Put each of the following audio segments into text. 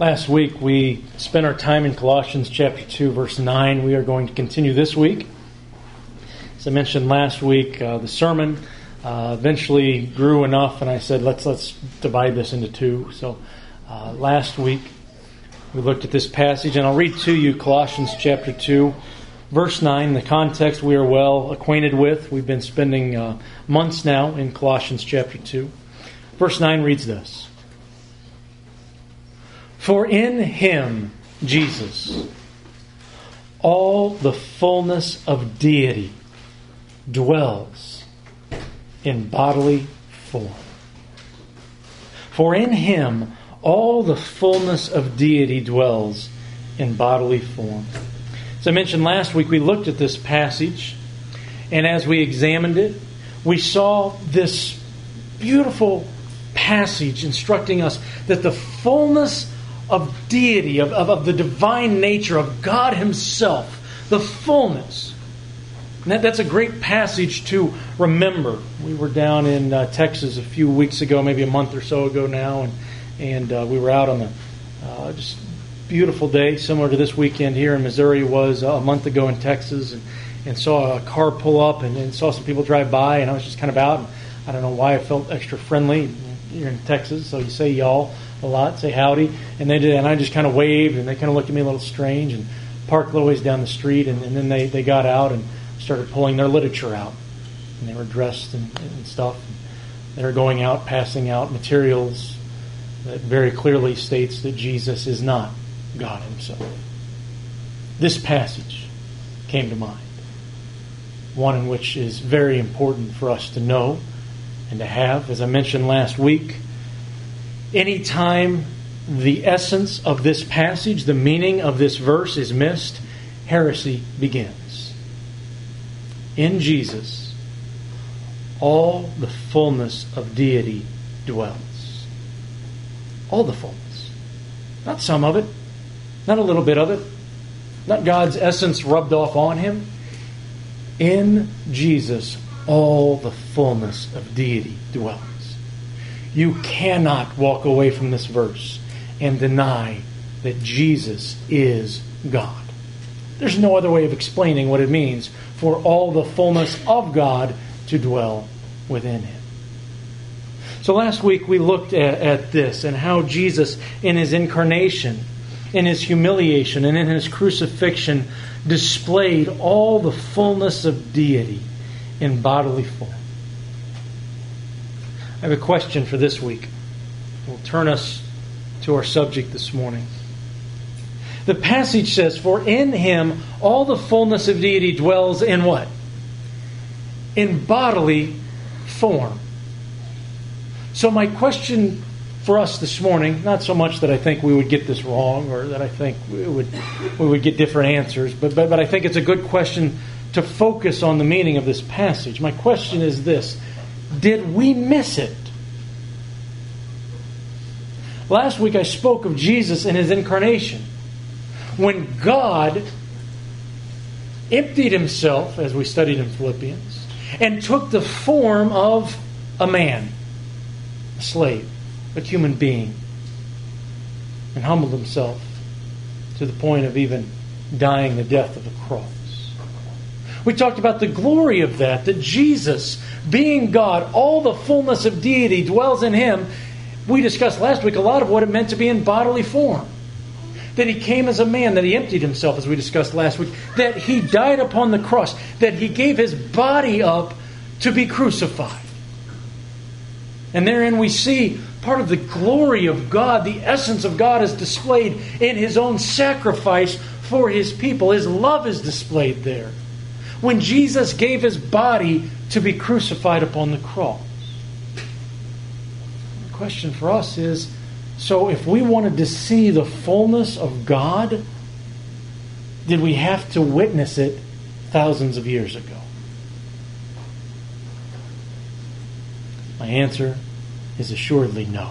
Last week we spent our time in Colossians chapter 2, verse 9. We are going to continue this week. As I mentioned last week, the sermon eventually grew enough, and I said, let's divide this into two. So last week we looked at this passage, and I'll read to you Colossians chapter 2, verse 9. The context we are well acquainted with. We've been spending months now in Colossians chapter 2. Verse 9 reads this: For in Him, Jesus, all the fullness of deity dwells in bodily form. For in Him, all the fullness of deity dwells in bodily form. As I mentioned last week, we looked at this passage, and as we examined it, we saw this beautiful passage instructing us that the fullness of deity, of the divine nature of God Himself, the fullness. And that's a great passage to remember. We were down in Texas a few weeks ago, maybe a month or so ago now, and we were out on the just beautiful day, similar to this weekend here in Missouri was a month ago in Texas, and saw a car pull up and saw some people drive by, and I was just kind of out. And I don't know why I felt extra friendly. You're in Texas, so you say y'all a lot, say howdy, and they did, and I just kind of waved, and they kind of looked at me a little strange, and parked a little ways down the street, and then they got out and started pulling their literature out, and they were dressed and stuff. They were going out, passing out materials that very clearly states that Jesus is not God Himself. This passage came to mind, one in which is very important for us to know and to have. As I mentioned last week, anytime the essence of this passage, the meaning of this verse is missed, heresy begins. In Jesus, all the fullness of deity dwells. All the fullness. Not some of it. Not a little bit of it. Not God's essence rubbed off on Him. In Jesus, all the fullness of deity dwells. You cannot walk away from this verse and deny that Jesus is God. There's no other way of explaining what it means for all the fullness of God to dwell within Him. So last week we looked at this and how Jesus in His incarnation, in His humiliation, and in His crucifixion displayed all the fullness of deity in bodily form. I have a question for this week. We'll turn us to our subject this morning. The passage says, For in Him all the fullness of deity dwells in what? In bodily form. So my question for us this morning, not so much that I think we would get this wrong or that I think we would get different answers, but I think it's a good question to focus on the meaning of this passage. My question is this: did we miss it? Last week I spoke of Jesus in His incarnation. When God emptied Himself, as we studied in Philippians, and took the form of a man, a slave, a human being, and humbled Himself to the point of even dying the death of the cross. We talked about the glory of that Jesus, being God, all the fullness of deity dwells in Him. We discussed last week a lot of what it meant to be in bodily form. That He came as a man, that He emptied Himself, as we discussed last week, that He died upon the cross, that He gave His body up to be crucified. And therein we see part of the glory of God, the essence of God is displayed in His own sacrifice for His people. His love is displayed there. When Jesus gave His body to be crucified upon the cross. The question for us is, so if we wanted to see the fullness of God, did we have to witness it thousands of years ago? My answer is assuredly no.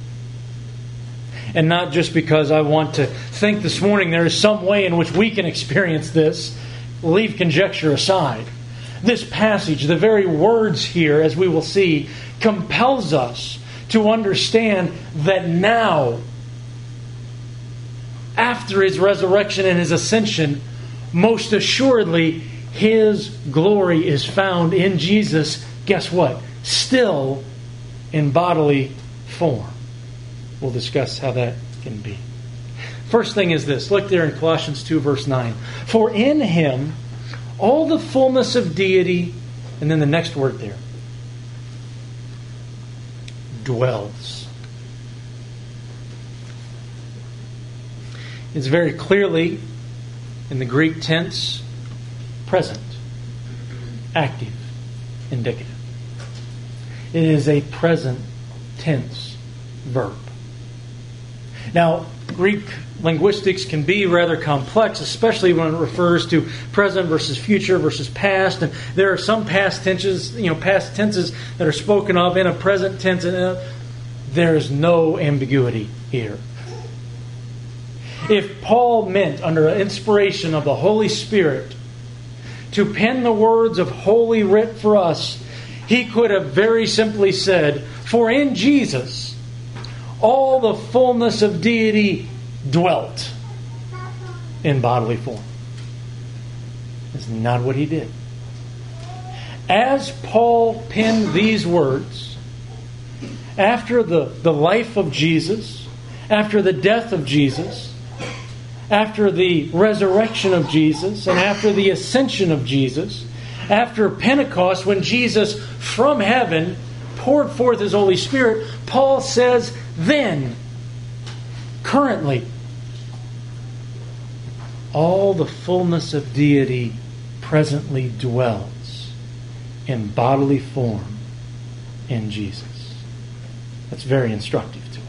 And not just because I want to think this morning there is some way in which we can experience this. Leave conjecture aside. This passage, the very words here, as we will see, compels us to understand that now after His resurrection and His ascension, most assuredly, His glory is found in Jesus, guess what? Still in bodily form. We'll discuss how that can be. First thing is this. Look there in Colossians 2, verse 9. For in Him all the fullness of deity, and then the next word there, dwells. It's very clearly, in the Greek tense, present, active, indicative. It is a present tense verb. Now, Greek linguistics can be rather complex, especially when it refers to present versus future versus past. And there are some past tenses that are spoken of in a present tense, and there is no ambiguity here. If Paul meant, under inspiration of the Holy Spirit, to pen the words of Holy Writ for us, he could have very simply said, for in Jesus all the fullness of deity dwelt in bodily form. That's not what he did. As Paul penned these words, after the life of Jesus, after the death of Jesus, after the resurrection of Jesus, and after the ascension of Jesus, after Pentecost, when Jesus from heaven poured forth His Holy Spirit, Paul says, then, currently, all the fullness of deity presently dwells in bodily form in Jesus. That's very instructive to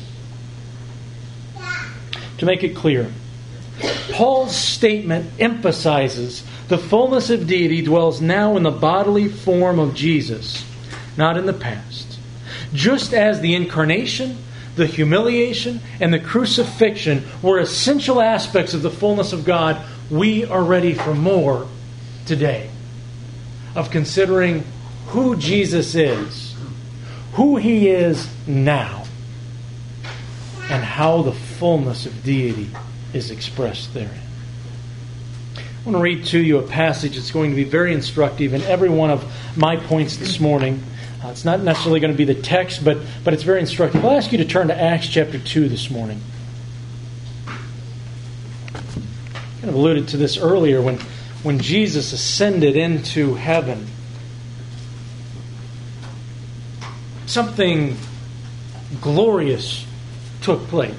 us. To make it clear, Paul's statement emphasizes the fullness of deity dwells now in the bodily form of Jesus, not in the past. Just as the incarnation, the humiliation, and the crucifixion were essential aspects of the fullness of God, we are ready for more today of considering who Jesus is, who He is now, and how the fullness of deity is expressed therein. I want to read to you a passage that's going to be very instructive in every one of my points this morning. It's not necessarily going to be the text, but it's very instructive. I'll ask you to turn to Acts chapter 2 this morning. I kind of alluded to this earlier when Jesus ascended into heaven. Something glorious took place.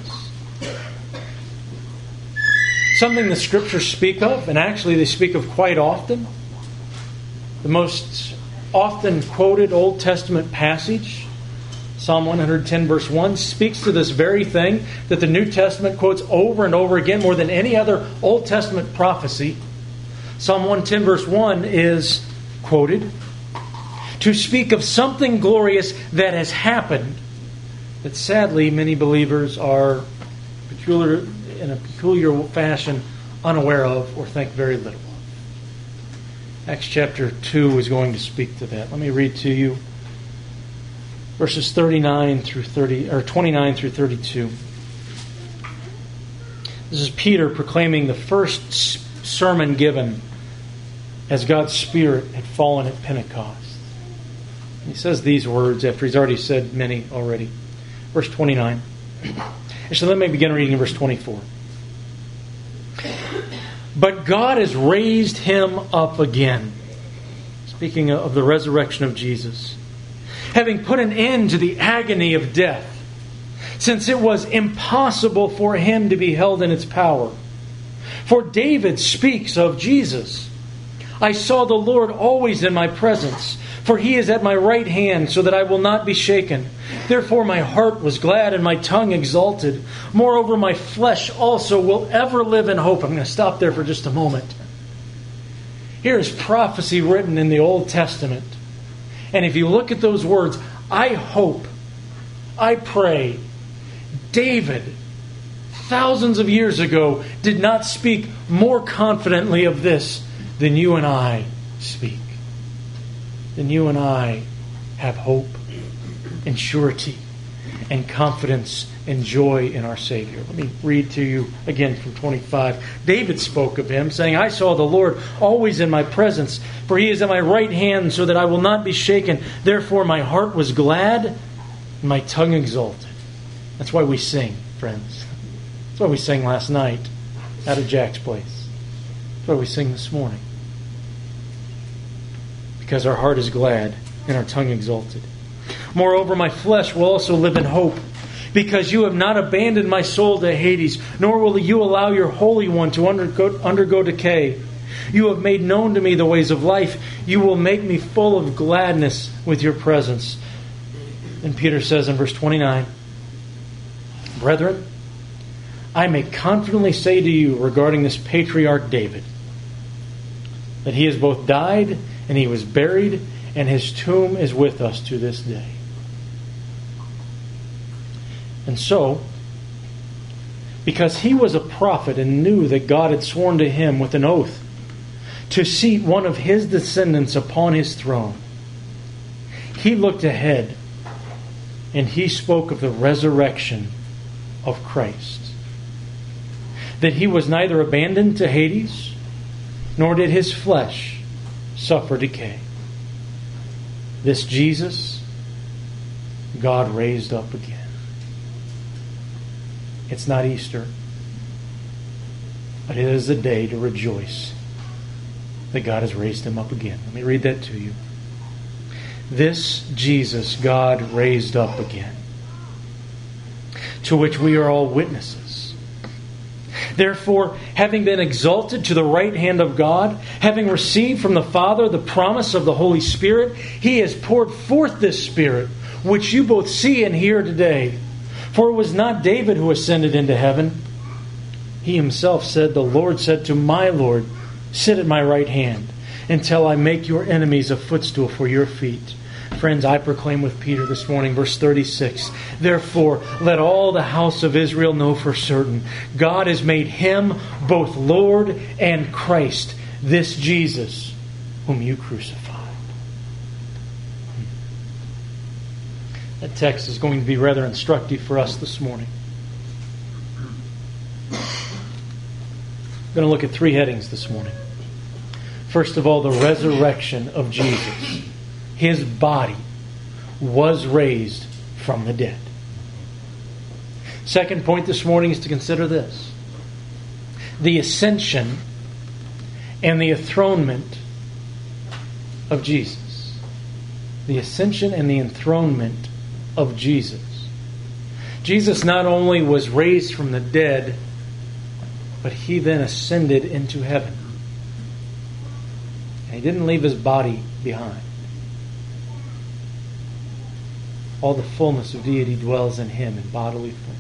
Something the Scriptures speak of, and actually they speak of quite often. The most often quoted Old Testament passage, Psalm 110 verse 1, speaks to this very thing that the New Testament quotes over and over again more than any other Old Testament prophecy. Psalm 110 verse 1 is quoted to speak of something glorious that has happened that sadly many believers are in a peculiar fashion unaware of or think very little of. Acts chapter 2 is going to speak to that. Let me read to you verses 29 through 32. This is Peter proclaiming the first sermon given as God's Spirit had fallen at Pentecost. He says these words after he's already said many already. Verse 29. Actually, let me begin reading in verse 24. But God has raised Him up again. Speaking of the resurrection of Jesus. Having put an end to the agony of death, since it was impossible for Him to be held in its power. For David speaks of Jesus. I saw the Lord always in my presence, for He is at my right hand, so that I will not be shaken. Therefore my heart was glad and my tongue exalted. Moreover, my flesh also will ever live in hope. I'm going to stop there for just a moment. Here is prophecy written in the Old Testament. And if you look at those words, I hope, I pray, David, thousands of years ago, did not speak more confidently of this than you and I speak. Than you and I have hope and surety and confidence and joy in our Savior. Let me read to you again from 25. David spoke of him, saying, I saw the Lord always in my presence, for he is at my right hand, so that I will not be shaken. Therefore my heart was glad, and my tongue exalted. That's why we sing, friends. That's why we sang last night out of Jack's place. That's why we sing this morning. Because our heart is glad and our tongue exalted. Moreover, my flesh will also live in hope, because you have not abandoned my soul to Hades, nor will you allow your Holy One to undergo decay. You have made known to me the ways of life. You will make me full of gladness with your presence. And Peter says in verse 29, Brethren, I may confidently say to you regarding this patriarch David, that he has both died and he was buried, and his tomb is with us to this day. And so, because he was a prophet and knew that God had sworn to him with an oath to seat one of his descendants upon his throne, he looked ahead and he spoke of the resurrection of Christ. That he was neither abandoned to Hades, nor did his flesh suffer decay. This Jesus, God raised up again. It's not Easter, but it is a day to rejoice that God has raised him up again. Let me read that to you. This Jesus, God raised up again, to which we are all witnesses. Therefore, having been exalted to the right hand of God, having received from the Father the promise of the Holy Spirit, he has poured forth this Spirit, which you both see and hear today. For it was not David who ascended into heaven. He himself said, the Lord said to my Lord, sit at my right hand, until I make your enemies a footstool for your feet. Friends, I proclaim with Peter this morning, verse 36, Therefore, let all the house of Israel know for certain, God has made him both Lord and Christ, this Jesus, whom you crucified. That text is going to be rather instructive for us this morning. I'm going to look at three headings this morning. First of all, the resurrection of Jesus. His body was raised from the dead. Second point this morning is to consider this: the ascension and the enthronement of Jesus. The ascension and the enthronement of Jesus. Jesus not only was raised from the dead, but he then ascended into heaven. And he didn't leave his body behind. All the fullness of deity dwells in him in bodily form.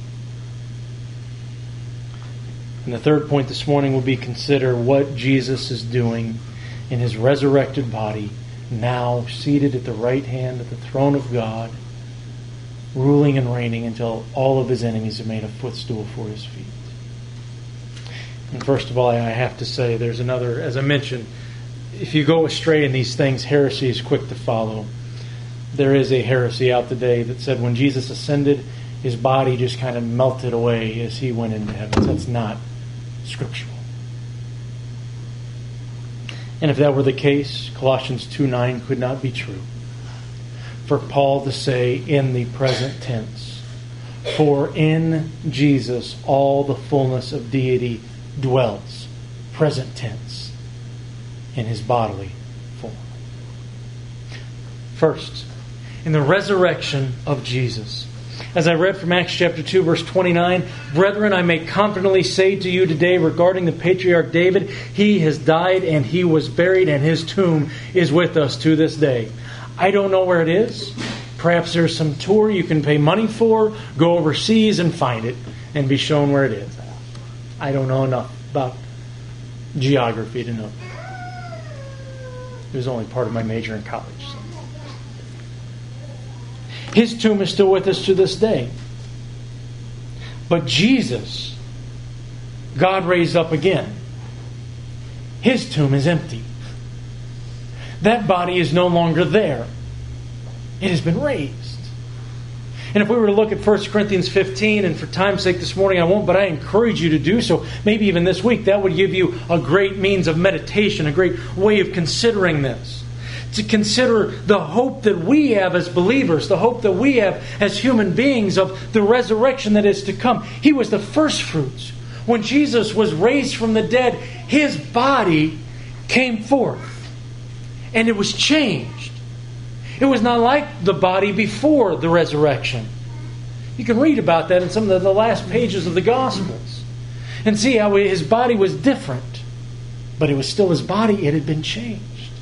And the third point this morning will be consider what Jesus is doing in his resurrected body, now seated at the right hand of the throne of God, ruling and reigning until all of his enemies are made a footstool for his feet. And first of all, I have to say, there's another, as I mentioned, if you go astray in these things, heresy is quick to follow. There is a heresy out today that said when Jesus ascended, his body just kind of melted away as he went into heaven. That's not scriptural. And if that were the case, Colossians 2:9 could not be true. For Paul to say in the present tense, for in Jesus all the fullness of deity dwells, present tense, in his bodily form. First, in the resurrection of Jesus. As I read from Acts chapter 2, verse 29, Brethren, I may confidently say to you today regarding the patriarch David, he has died and he was buried, and his tomb is with us to this day. I don't know where it is. Perhaps there's some tour you can pay money for, go overseas and find it, and be shown where it is. I don't know enough about geography to know. It was only part of my major in college. So. His tomb is still with us to this day. But Jesus, God raised up again. His tomb is empty. That body is no longer there. It has been raised. And if we were to look at 1 Corinthians 15, and for time's sake this morning I won't, but I encourage you to do so, maybe even this week, that would give you a great means of meditation, a great way of considering this. To consider the hope that we have as believers, the hope that we have as human beings of the resurrection that is to come. He was the first fruits. When Jesus was raised from the dead, His body came forth. And it was changed. It was not like the body before the resurrection. You can read about that in some of the last pages of the Gospels. And see how His body was different. But it was still His body, it had been changed.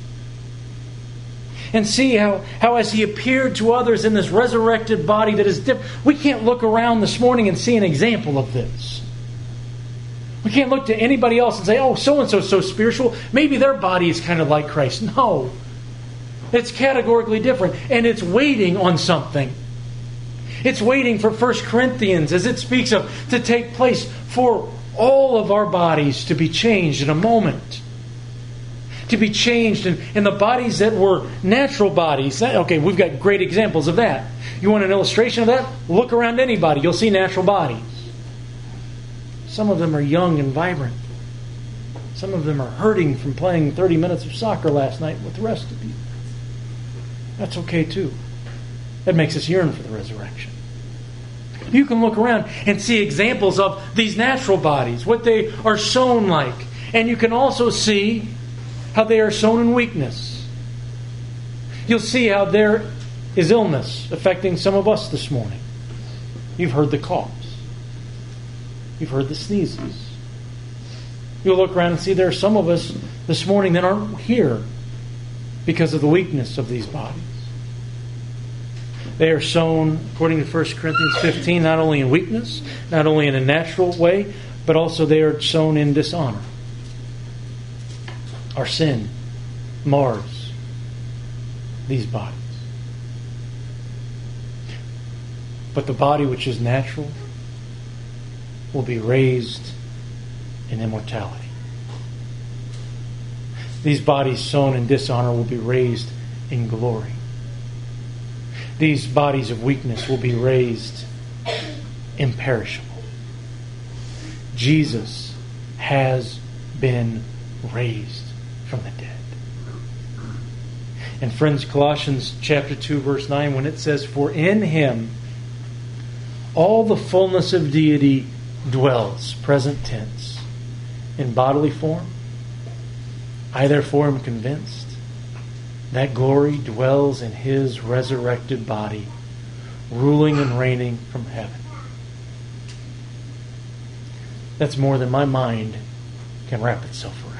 And see how as He appeared to others in this resurrected body that is different. We can't look around this morning and see an example of this. We can't look to anybody else and say, oh, so-and-so is so spiritual. Maybe their body is kind of like Christ. No. It's categorically different. And it's waiting on something. It's waiting for 1 Corinthians, as it speaks of, to take place for all of our bodies to be changed in a moment. To be changed in the bodies that were natural bodies. Okay, we've got great examples of that. You want an illustration of that? Look around anybody. You'll see natural bodies. Some of them are young and vibrant. Some of them are hurting from playing 30 minutes of soccer last night with the rest of you. That's okay too. That makes us yearn for the resurrection. You can look around and see examples of these natural bodies, what they are sown like. And you can also see how they are sown in weakness. You'll see how there is illness affecting some of us this morning. You've heard the coughs. You've heard the sneezes. You'll look around and see there are some of us this morning that aren't here because of the weakness of these bodies. They are sown, according to 1 Corinthians 15, not only in weakness, not only in a natural way, but also they are sown in dishonor. Our sin mars these bodies. But the body which is natural will be raised in immortality. These bodies sown in dishonor will be raised in glory. These bodies of weakness will be raised imperishable. Jesus has been raised from the dead. And friends, Colossians chapter 2, verse 9, when it says, "For in Him all the fullness of deity dwells," present tense, in bodily form, I therefore am convinced that glory dwells in His resurrected body, ruling and reigning from heaven. That's more than my mind can wrap itself around.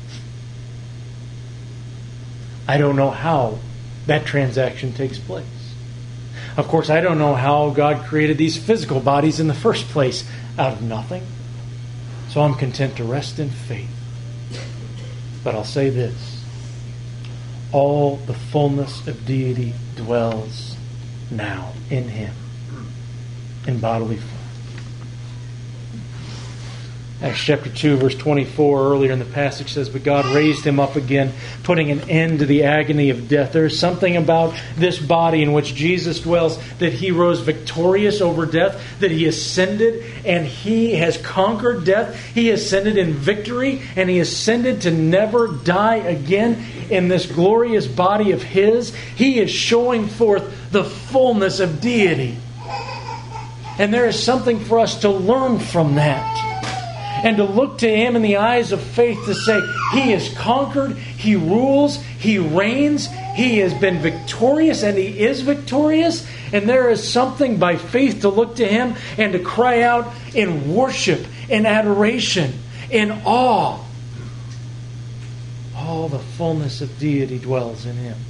I don't know how that transaction takes place. Of course, I don't know how God created these physical bodies in the first place out of nothing. So I'm content to rest in faith. But I'll say this. All the fullness of deity dwells now in Him in bodily form. Acts chapter 2, verse 24, earlier in the passage says, "But God raised Him up again, putting an end to the agony of death." There's something about this body in which Jesus dwells, that He rose victorious over death, that He ascended and He has conquered death. He ascended in victory and He ascended to never die again in this glorious body of His. He is showing forth the fullness of deity. And there is something for us to learn from that. And to look to Him in the eyes of faith to say, He has conquered, He rules, He reigns, He has been victorious, and He is victorious. And there is something by faith to look to Him and to cry out in worship, in adoration, in awe. All the fullness of deity dwells in Him.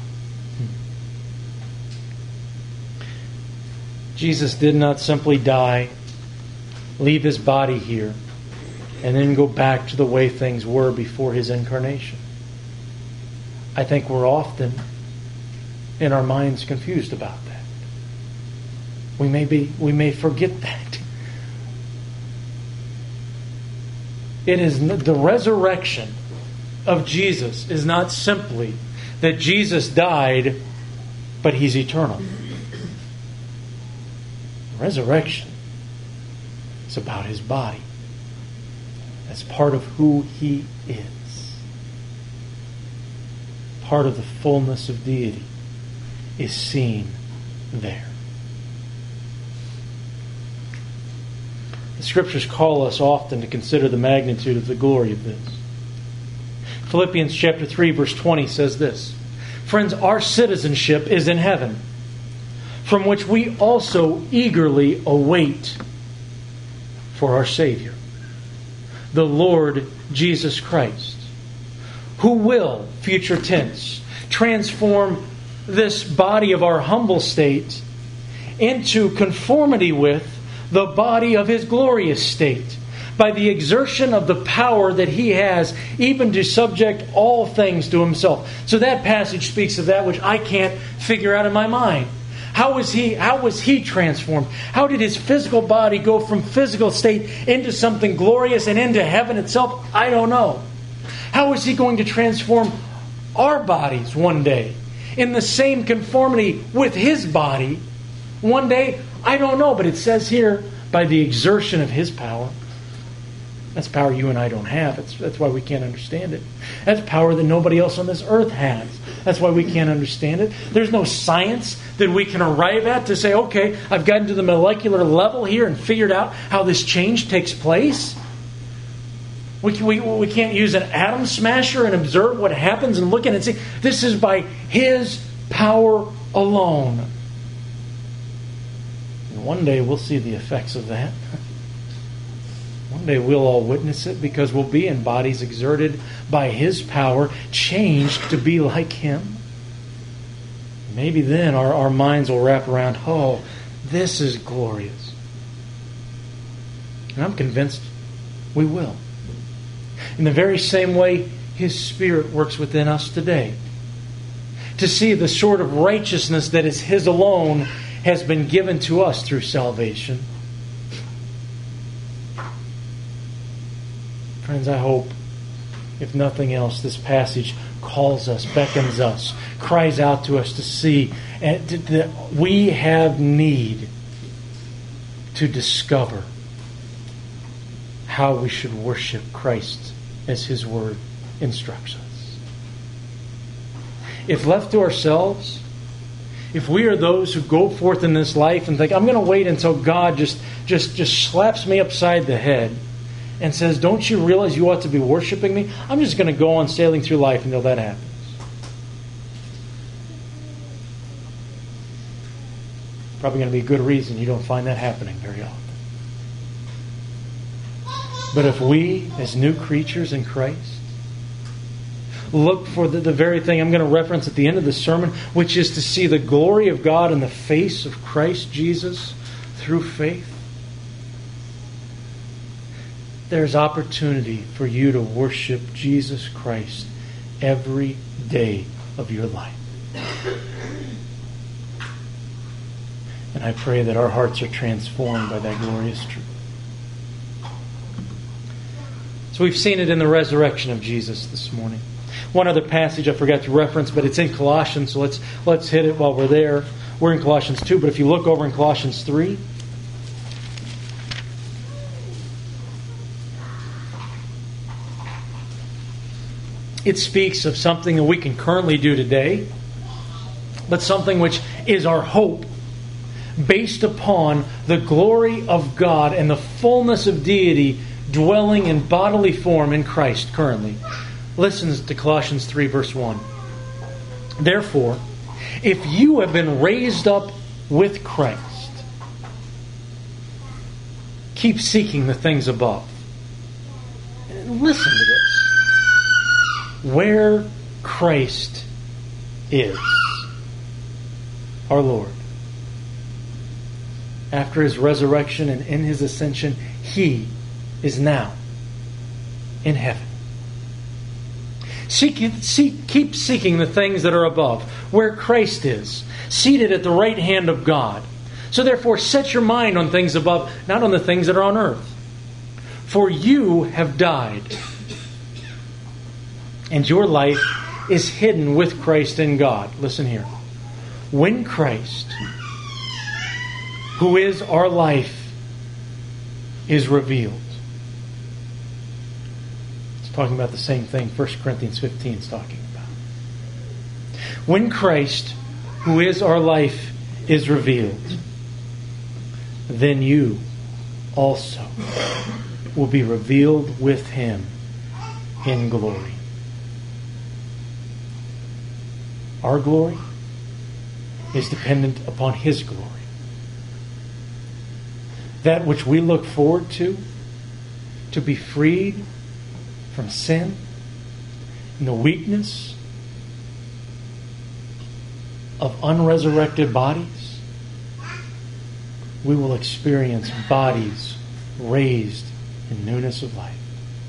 Jesus did not simply die, leave His body here, and then go back to the way things were before His incarnation. I think we're often in our minds confused about that. We may forget that. It is the resurrection of Jesus is not simply that Jesus died, but He's eternal. Resurrection is about His body. That's part of who He is. Part of the fullness of deity is seen there. The Scriptures call us often to consider the magnitude of the glory of this. Philippians chapter 3 verse 20 says this, "Friends, our citizenship is in heaven, from which we also eagerly await for our Savior, the Lord Jesus Christ, who will, future tense, transform this body of our humble state into conformity with the body of His glorious state, by the exertion of the power that He has, even to subject all things to Himself." So that passage speaks of that which I can't figure out in my mind. How was He transformed? How did His physical body go from physical state into something glorious and into heaven itself? I don't know. How is He going to transform our bodies one day in the same conformity with His body one day? I don't know, but it says here, by the exertion of His power. That's power you and I don't have. That's why we can't understand it. That's power that nobody else on this earth has. That's why we can't understand it. There's no science that we can arrive at to say, okay, I've gotten to the molecular level here and figured out how this change takes place. We can't use an atom smasher and observe what happens and look at it and say, this is by His power alone. And one day we'll see the effects of that. One day we'll all witness it, because we'll be in bodies exerted by His power, changed to be like Him. Maybe then our minds will wrap around, oh, this is glorious. And I'm convinced we will. In the very same way His Spirit works within us today, to see the sort of righteousness that is His alone has been given to us through salvation. Friends, I hope, if nothing else, this passage calls us, beckons us, cries out to us to see that we have need to discover how we should worship Christ as His Word instructs us. If left to ourselves, if we are those who go forth in this life and think, I'm going to wait until God just slaps me upside the head and says, don't you realize you ought to be worshiping me? I'm just going to go on sailing through life until that happens. Probably going to be a good reason you don't find that happening very often. But if we, as new creatures in Christ, look for the very thing I'm going to reference at the end of the sermon, which is to see the glory of God in the face of Christ Jesus through faith, there's opportunity for you to worship Jesus Christ every day of your life. And I pray that our hearts are transformed by that glorious truth. So we've seen it in the resurrection of Jesus this morning. One other passage I forgot to reference, but it's in Colossians, so let's hit it while we're there. We're in Colossians 2, but if you look over in Colossians 3, it speaks of something that we can currently do today, but something which is our hope based upon the glory of God and the fullness of deity dwelling in bodily form in Christ currently. Listen to Colossians 3 verse 1. Therefore, if you have been raised up with Christ, keep seeking the things above. Listen to this. Where Christ is, our Lord. After His resurrection and in His ascension, He is now in heaven. Keep seeking the things that are above, where Christ is, seated at the right hand of God. So therefore, set your mind on things above, not on the things that are on earth. For you have died, and your life is hidden with Christ in God. Listen here. When Christ, who is our life, is revealed. It's talking about the same thing 1 Corinthians 15 is talking about. When Christ, who is our life, is revealed, then you also will be revealed with Him in glory. Our glory is dependent upon His glory. That which we look forward to be freed from sin and the weakness of unresurrected bodies, we will experience bodies raised in newness of life.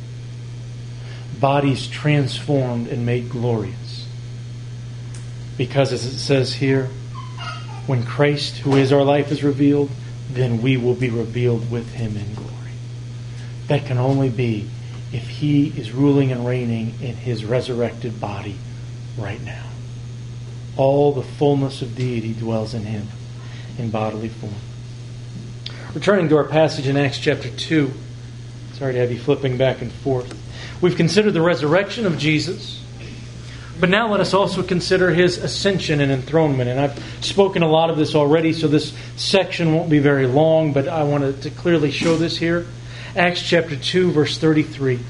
Bodies transformed and made glorious. Because as it says here, when Christ, who is our life, is revealed, then we will be revealed with Him in glory. That can only be if He is ruling and reigning in His resurrected body right now. All the fullness of deity dwells in Him in bodily form. Returning to our passage in Acts chapter 2. Sorry to have you flipping back and forth. We've considered the resurrection of Jesus. But now let us also consider His ascension and enthronement. And I've spoken a lot of this already, so this section won't be very long, but I wanted to clearly show this here. Acts chapter 2, verse 33.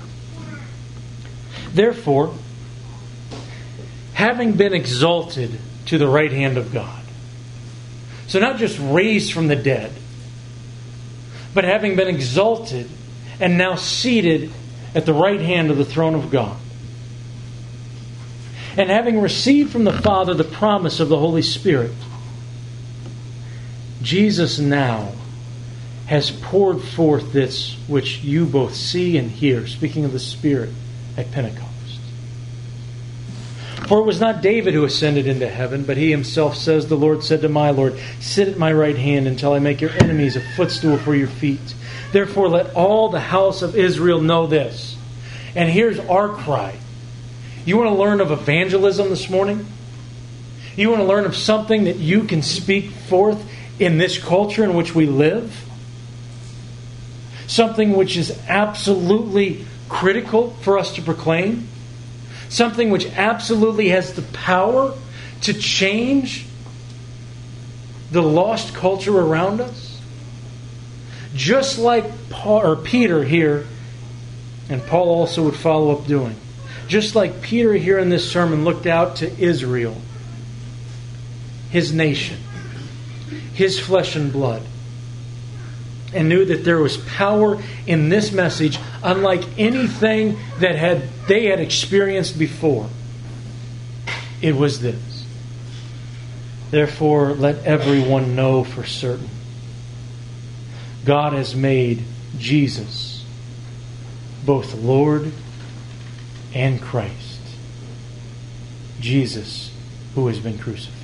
Therefore, having been exalted to the right hand of God. So not just raised from the dead, but having been exalted and now seated at the right hand of the throne of God. And having received from the Father the promise of the Holy Spirit, Jesus now has poured forth this which you both see and hear, speaking of the Spirit at Pentecost. For it was not David who ascended into heaven, but he himself says, the Lord said to my Lord, sit at my right hand until I make your enemies a footstool for your feet. Therefore let all the house of Israel know this. And here's our cry. You want to learn of evangelism this morning? You want to learn of something that you can speak forth in this culture in which we live? Something which is absolutely critical for us to proclaim? Something which absolutely has the power to change the lost culture around us? Just like Peter here, and Paul also would follow up doing. Just like Peter here in this sermon looked out to Israel, his nation, his flesh and blood, and knew that there was power in this message unlike anything that they had experienced before. It was this. Therefore, let everyone know for certain. God has made Jesus both Lord and Christ. Jesus, who has been crucified.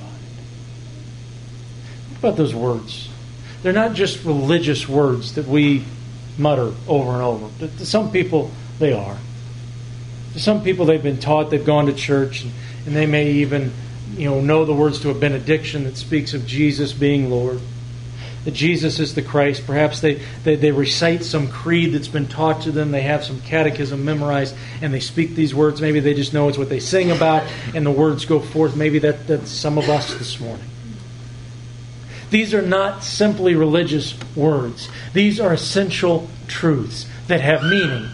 Think about those words. They're not just religious words that we mutter over and over. To some people, they are. To some people, they've been taught, they've gone to church, and they may even know the words to a benediction that speaks of Jesus being Lord. That Jesus is the Christ. Perhaps they recite some creed that's been taught to them. They have some catechism memorized, and they speak these words. Maybe they just know it's what they sing about, and the words go forth. Maybe that's some of us this morning. These are not simply religious words. These are essential truths that have meaning.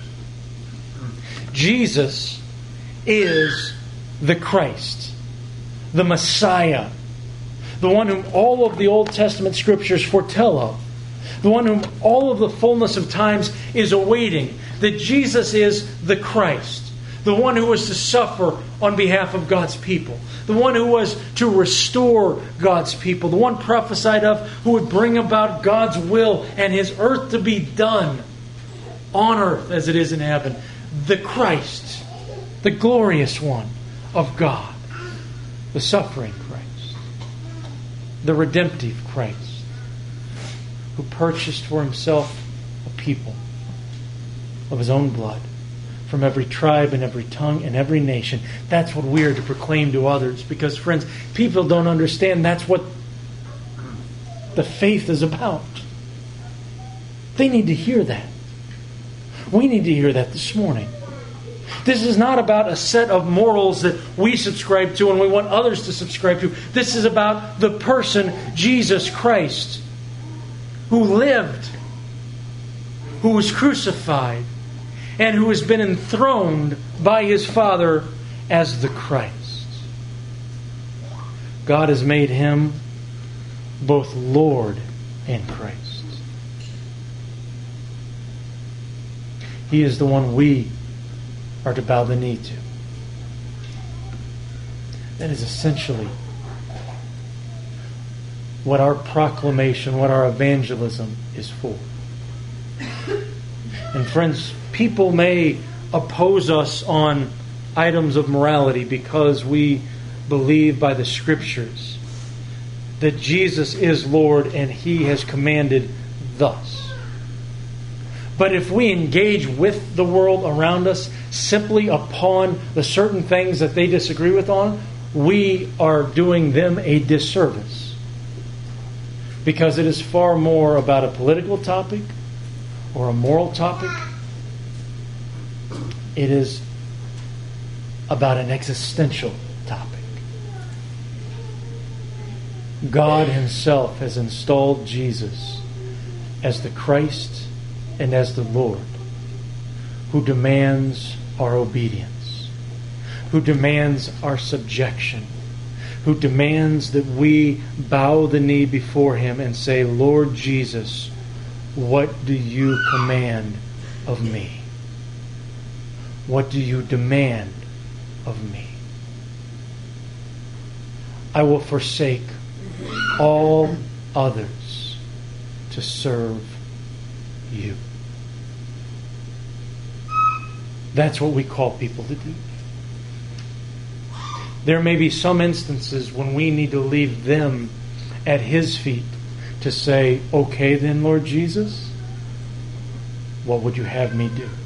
Jesus is the Christ, the Messiah, the one whom all of the Old Testament Scriptures foretell of, the one whom all of the fullness of times is awaiting, that Jesus is the Christ, the one who was to suffer on behalf of God's people, the one who was to restore God's people, the one prophesied of who would bring about God's will and His earth to be done on earth as it is in heaven. The Christ, the glorious one of God, the suffering Christ, the redemptive Christ, who purchased for Himself a people of His own blood, from every tribe and every tongue and every nation. That's what we are to proclaim to others. Because, friends, people don't understand that's what the faith is about. They need to hear that. We need to hear that this morning. This is not about a set of morals that we subscribe to and we want others to subscribe to. This is about the person, Jesus Christ, who lived, who was crucified, and who has been enthroned by His Father as the Christ. God has made Him both Lord and Christ. He is the one we are to bow the knee to. That is essentially what our proclamation, what our evangelism is for. And friends, people may oppose us on items of morality because we believe by the Scriptures that Jesus is Lord and He has commanded thus. But if we engage with the world around us simply upon the certain things that they disagree with on, we are doing them a disservice. Because it is far more about a political topic or a moral topic. It is about an existential topic. God Himself has installed Jesus as the Christ and as the Lord, who demands our obedience, who demands our subjection, who demands that we bow the knee before Him and say, Lord Jesus, what do you command of me? What do you demand of me? I will forsake all others to serve you. That's what we call people to do. There may be some instances when we need to leave them at His feet to say, okay then, Lord Jesus, what would you have me do?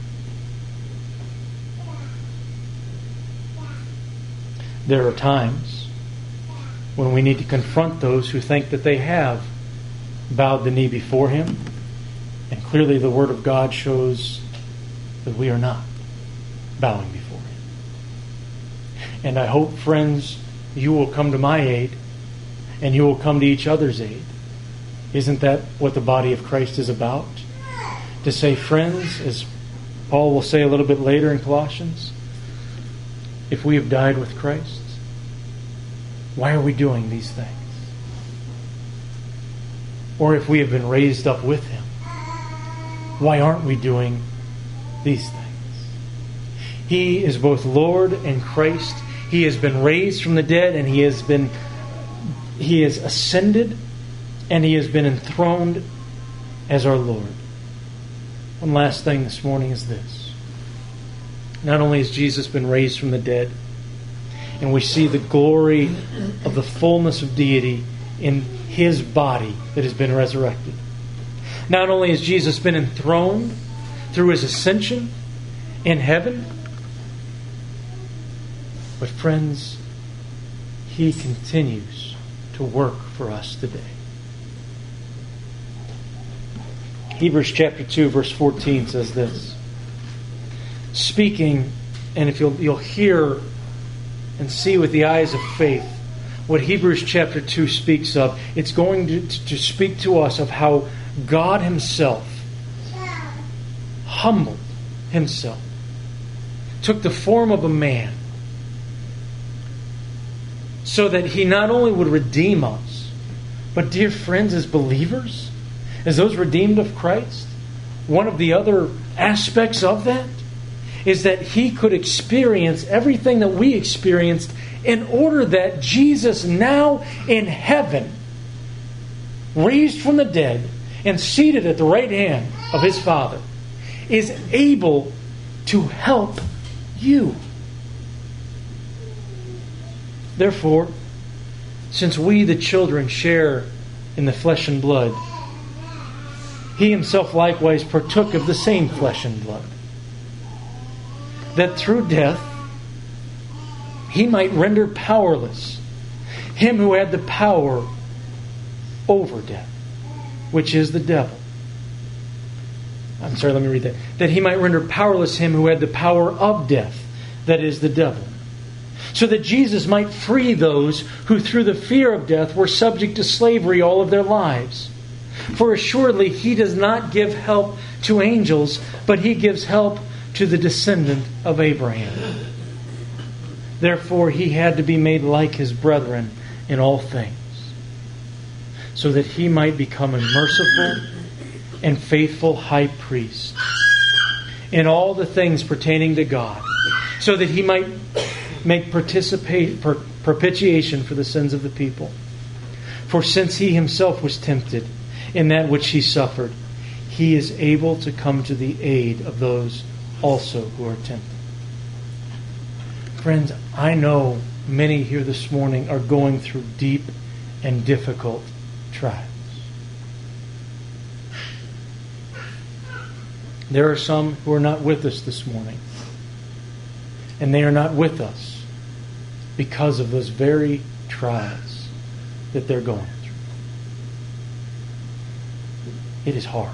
There are times when we need to confront those who think that they have bowed the knee before Him, and clearly the Word of God shows that we are not bowing before Him. And I hope, friends, you will come to my aid, and you will come to each other's aid. Isn't that what the body of Christ is about? To say, friends, as Paul will say a little bit later in Colossians, if we have died with Christ, why are we doing these things? Or if we have been raised up with Him, why aren't we doing these things? He is both Lord and Christ. He has been raised from the dead, and He has ascended, and He has been enthroned as our Lord. One last thing this morning is this. Not only has Jesus been raised from the dead, and we see the glory of the fullness of deity in His body that has been resurrected. Not only has Jesus been enthroned through His ascension in heaven, but friends, He continues to work for us today. Hebrews chapter 2 verse 14 says this. Speaking, and if you'll hear and see with the eyes of faith what Hebrews chapter 2 speaks of, it's going to speak to us of how God Himself humbled Himself, took the form of a man, so that He not only would redeem us, but dear friends, as believers, as those redeemed of Christ, one of the other aspects of that is that He could experience everything that we experienced in order that Jesus, now in heaven, raised from the dead and seated at the right hand of His Father, is able to help you. Therefore, since we, the children, share in the flesh and blood, He Himself likewise partook of the same flesh and blood, that through death He might render powerless Him who had the power over death, which is the devil. I'm sorry, let me read that. That he might render powerless him who had the power of death, that is the devil. So that Jesus might free those who through the fear of death were subject to slavery all of their lives. For assuredly he does not give help to angels, but he gives help to the descendant of Abraham. Therefore he had to be made like his brethren in all things, so that he might become a merciful and faithful high priest in all the things pertaining to God, so that he might make propitiation for the sins of the people. For since he himself was tempted in that which he suffered, he is able to come to the aid of those also who are tempted. Friends, I know many here this morning are going through deep and difficult trials. There are some who are not with us this morning. And they are not with us because of those very trials that they're going through. It is hard.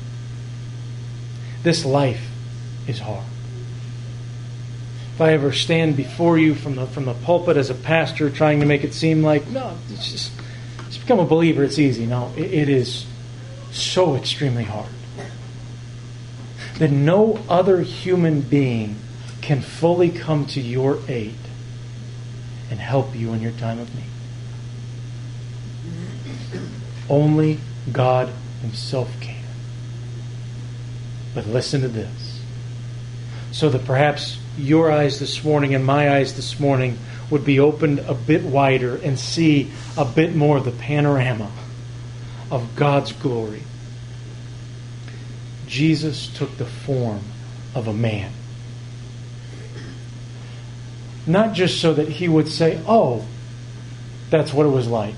This life is hard. If I ever stand before you from the pulpit as a pastor trying to make it seem like, no, it's become a believer, it's easy. No, it is so extremely hard. That no other human being can fully come to your aid and help you in your time of need. Only God Himself can. But listen to this. So that perhaps your eyes this morning and my eyes this morning would be opened a bit wider and see a bit more of the panorama of God's glory. Jesus took the form of a man. Not just so that He would say, oh, that's what it was like.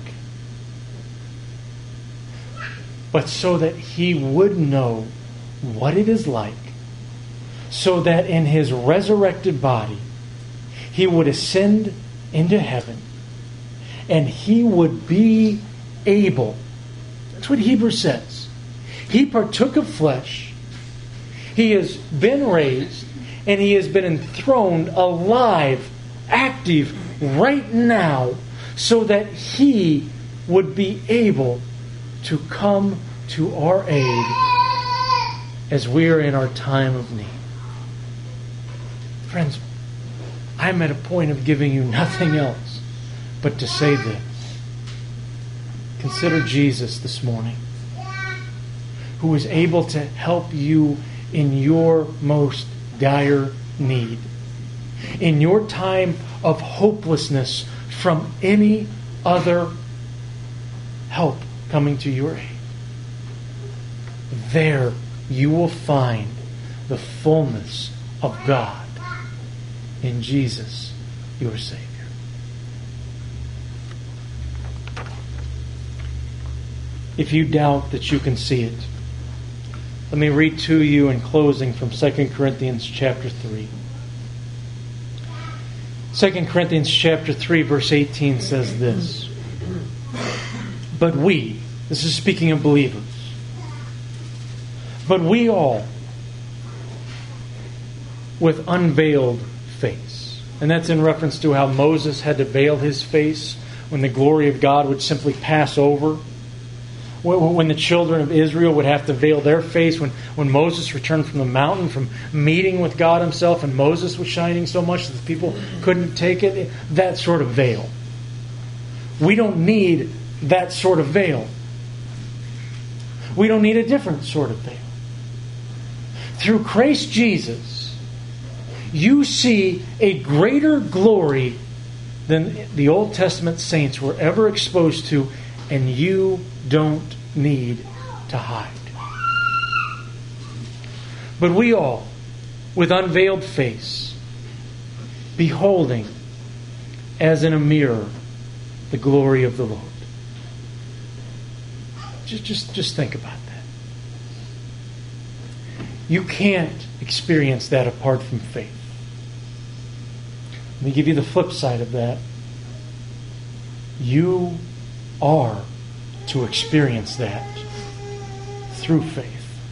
But so that He would know what it is like. So that in His resurrected body, He would ascend into heaven. And He would be able. That's what Hebrews says. He partook of flesh. He has been raised. And He has been enthroned alive, active right now, so that He would be able to come to our aid as we are in our time of need. Friends, I'm at a point of giving you nothing else but to say this. Consider Jesus this morning, who is able to help you in your most dire need, in your time of hopelessness from any other help coming to your aid. There you will find the fullness of God in Jesus, your Savior. If you doubt that you can see it, let me read to you in closing from 2 Corinthians chapter 3. 2 Corinthians chapter 3 verse 18 says this. But we, this is speaking of believers, but we all, with unveiled face. And that's in reference to how Moses had to veil his face when the glory of God would simply pass over. When the children of Israel would have to veil their face, when Moses returned from the mountain, from meeting with God Himself, and Moses was shining so much that the people couldn't take it, that sort of veil. We don't need that sort of veil. We don't need a different sort of veil. Through Christ Jesus, you see a greater glory than the Old Testament saints were ever exposed to, and you don't need to hide. But we all, with unveiled face, beholding as in a mirror the glory of the Lord. Just think about that. You can't experience that apart from faith. Let me give you the flip side of that. You are to experience that through faith.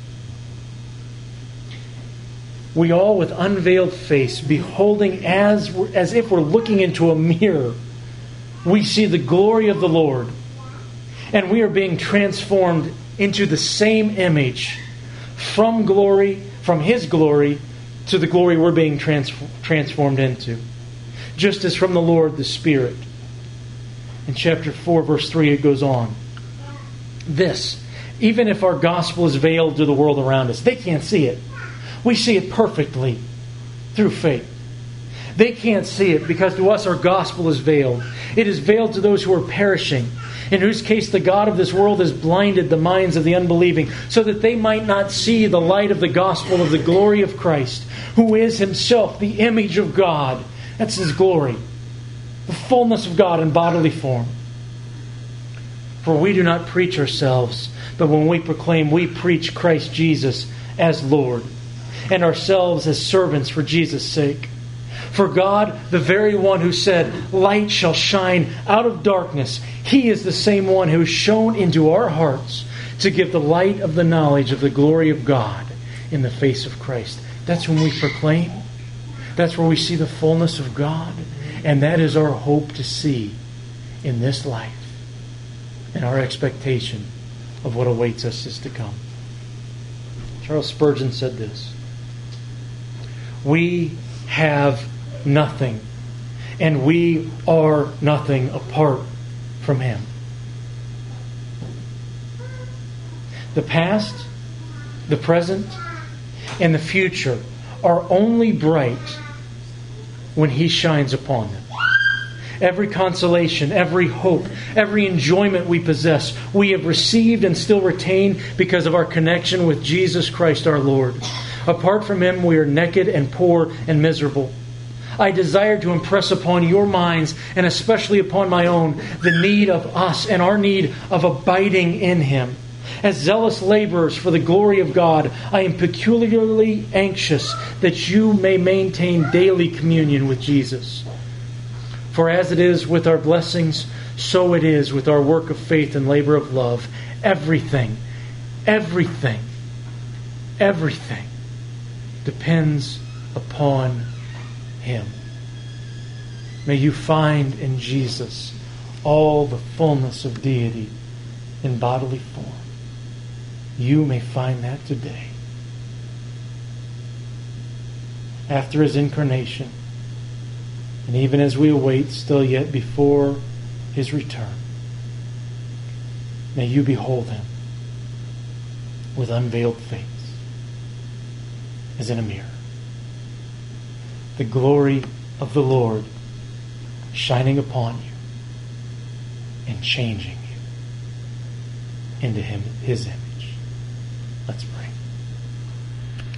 We all, with unveiled face, beholding as if we're looking into a mirror, we see the glory of the Lord, and we are being transformed into the same image from His glory to the glory we're being transformed into. Just as from the Lord the Spirit. In chapter 4, verse 3, it goes on. This, even if our gospel is veiled to the world around us, they can't see it. We see it perfectly through faith. They can't see it because to us our gospel is veiled. It is veiled to those who are perishing, in whose case the God of this world has blinded the minds of the unbelieving, so that they might not see the light of the gospel of the glory of Christ, who is Himself the image of God. That's His glory. The fullness of God in bodily form. For we do not preach ourselves, but when we proclaim, we preach Christ Jesus as Lord, and ourselves as servants for Jesus' sake. For God, the very one who said, "Light shall shine out of darkness," He is the same one who has shone into our hearts to give the light of the knowledge of the glory of God in the face of Christ. That's when we proclaim. That's where we see the fullness of God. And that is our hope to see in this life. And our expectation of what awaits us is to come. Charles Spurgeon said this: "We have nothing, and we are nothing apart from Him." The past, the present, and the future are only bright when He shines upon them. Every consolation, every hope, every enjoyment we possess, we have received and still retain because of our connection with Jesus Christ our Lord. Apart from Him, we are naked and poor and miserable. I desire to impress upon your minds, and especially upon my own, the need of us and our need of abiding in Him. As zealous laborers for the glory of God, I am peculiarly anxious that you may maintain daily communion with Jesus. For as it is with our blessings, so it is with our work of faith and labor of love. Everything depends upon Him. May you find in Jesus all the fullness of deity in bodily form. You may find that today. After His incarnation, and even as we await still yet before His return, may you behold Him with unveiled face, as in a mirror. The glory of the Lord shining upon you and changing you into His image. Let's pray.